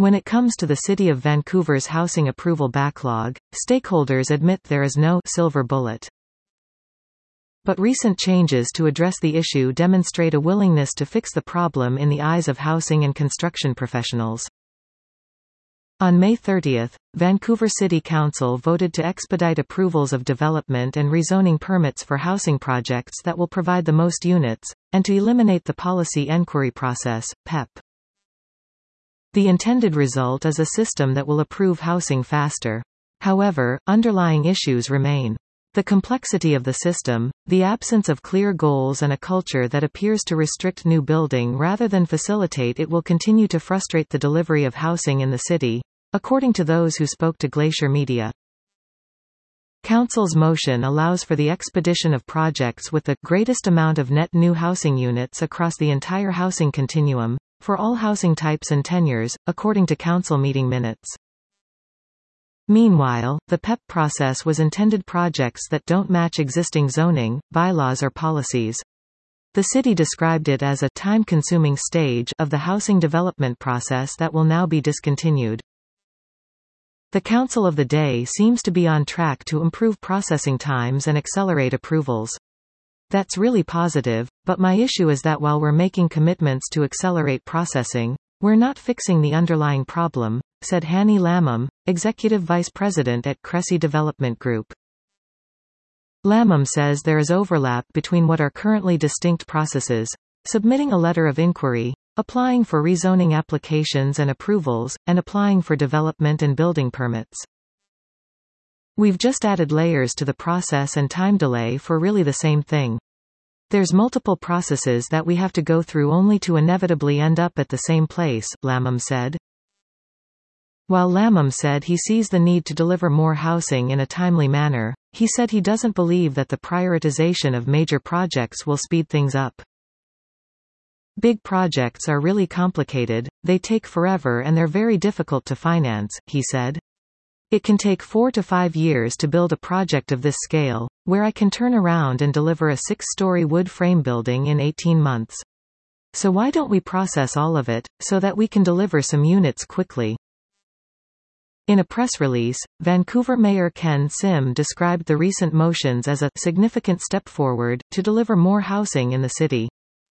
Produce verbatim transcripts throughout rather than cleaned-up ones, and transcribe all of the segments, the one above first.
When it comes to the City of Vancouver's housing approval backlog, stakeholders admit there is no silver bullet. But recent changes to address the issue demonstrate a willingness to fix the problem in the eyes of housing and construction professionals. On May thirtieth, Vancouver City Council voted to expedite approvals of development and rezoning permits for housing projects that will provide the most units, and to eliminate the Policy Enquiry Process, P E P. The intended result is a system that will approve housing faster. However, underlying issues remain. The complexity of the system, the absence of clear goals and a culture that appears to restrict new building rather than facilitate it will continue to frustrate the delivery of housing in the city, according to those who spoke to Glacier Media. Council's motion allows for the expedition of projects with the greatest amount of net new housing units across the entire housing continuum, for all housing types and tenures, according to council meeting minutes. Meanwhile, the P E P process was intended projects that don't match existing zoning, bylaws or policies. The city described it as a time-consuming stage of the housing development process that will now be discontinued. The Council of the Day seems to be on track to improve processing times and accelerate approvals. That's really positive, but my issue is that while we're making commitments to accelerate processing, we're not fixing the underlying problem, said Hanny Lamham, Executive Vice President at Cressy Development Group. Lamham says there is overlap between what are currently distinct processes: submitting a letter of inquiry, applying for rezoning applications and approvals, and applying for development and building permits. We've just added layers to the process and time delay for really the same thing. There's multiple processes that we have to go through only to inevitably end up at the same place, Lamham said. While Lamham said he sees the need to deliver more housing in a timely manner, he said he doesn't believe that the prioritization of major projects will speed things up. Big projects are really complicated, they take forever and they're very difficult to finance, he said. It can take four to five years to build a project of this scale, where I can turn around and deliver a six-story wood frame building in eighteen months. So why don't we process all of it, so that we can deliver some units quickly? In a press release, Vancouver Mayor Ken Sim described the recent motions as a significant step forward to deliver more housing in the city.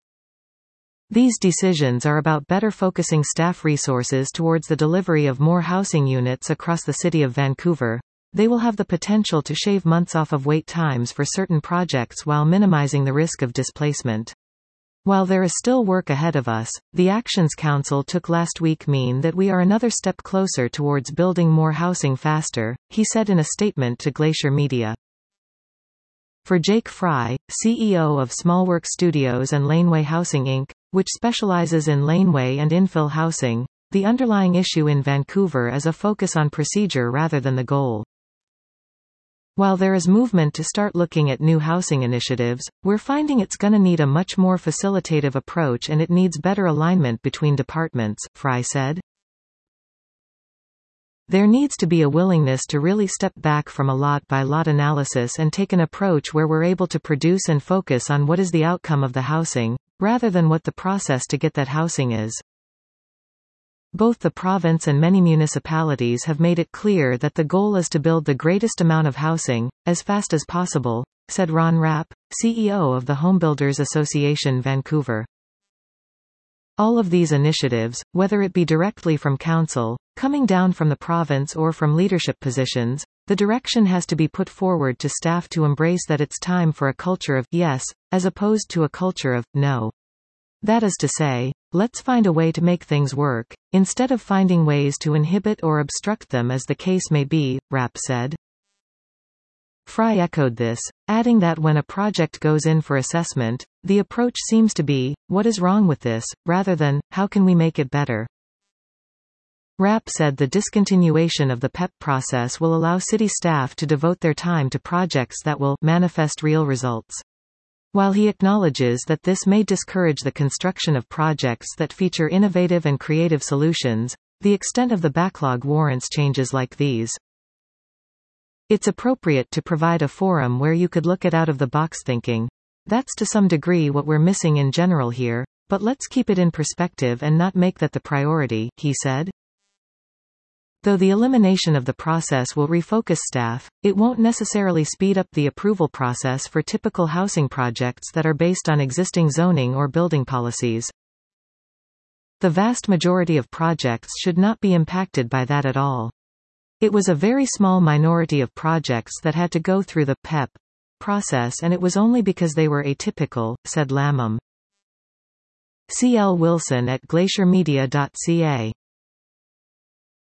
These decisions are about better focusing staff resources towards the delivery of more housing units across the city of Vancouver. They will have the potential to shave months off of wait times for certain projects while minimizing the risk of displacement. While there is still work ahead of us, the actions Council took last week mean that we are another step closer towards building more housing faster, he said in a statement to Glacier Media. For Jake Fry, C E O of Smallwork Studios and Laneway Housing Incorporated, which specializes in laneway and infill housing, the underlying issue in Vancouver is a focus on procedure rather than the goal. While there is movement to start looking at new housing initiatives, we're finding it's gonna need a much more facilitative approach and it needs better alignment between departments, Fry said. There needs to be a willingness to really step back from a lot-by-lot analysis and take an approach where we're able to produce and focus on what is the outcome of the housing, rather than what the process to get that housing is. Both the province and many municipalities have made it clear that the goal is to build the greatest amount of housing, as fast as possible, said Ron Rapp, C E O of the Homebuilders Association Vancouver. All of these initiatives, whether it be directly from council, coming down from the province or from leadership positions, the direction has to be put forward to staff to embrace that it's time for a culture of yes, as opposed to a culture of no. That is to say, let's find a way to make things work, instead of finding ways to inhibit or obstruct them as the case may be, Rapp said. Fry echoed this, adding that when a project goes in for assessment, the approach seems to be, what is wrong with this, rather than, how can we make it better? Rapp said the discontinuation of the P E P process will allow city staff to devote their time to projects that will manifest real results. While he acknowledges that this may discourage the construction of projects that feature innovative and creative solutions, the extent of the backlog warrants changes like these. It's appropriate to provide a forum where you could look at out-of-the-box thinking. That's to some degree what we're missing in general here, but let's keep it in perspective and not make that the priority, he said. Though the elimination of the process will refocus staff, it won't necessarily speed up the approval process for typical housing projects that are based on existing zoning or building policies. The vast majority of projects should not be impacted by that at all. It was a very small minority of projects that had to go through the P E P process, and it was only because they were atypical, said Lamham. C. L. Wilson at glacier media dot c a